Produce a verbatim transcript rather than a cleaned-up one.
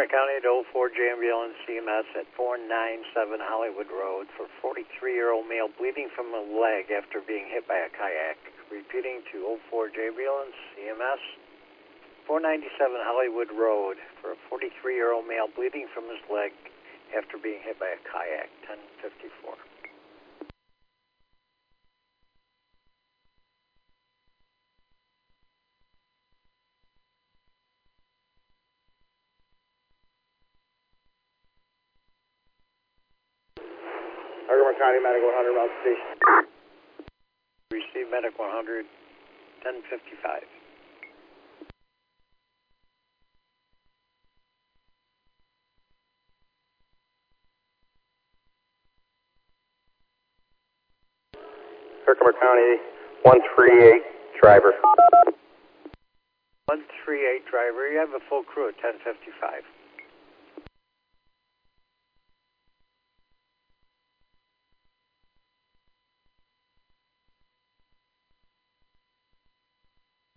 County to oh four J ambulance C M S at four ninety-seven Hollywood Road for forty-three-year-old male bleeding from a leg after being hit by a kayak. Repeating to oh four J ambulance C M S, four ninety-seven Hollywood Road for a forty-three-year-old male bleeding from his leg after being hit by a kayak, ten fifty-four. Herkimer County Medic one hundred, Mount Station. Receive Medic one hundred, ten fifty-five. Herkimer County one three eight, driver. one three eight driver, you have a full crew at ten fifty-five.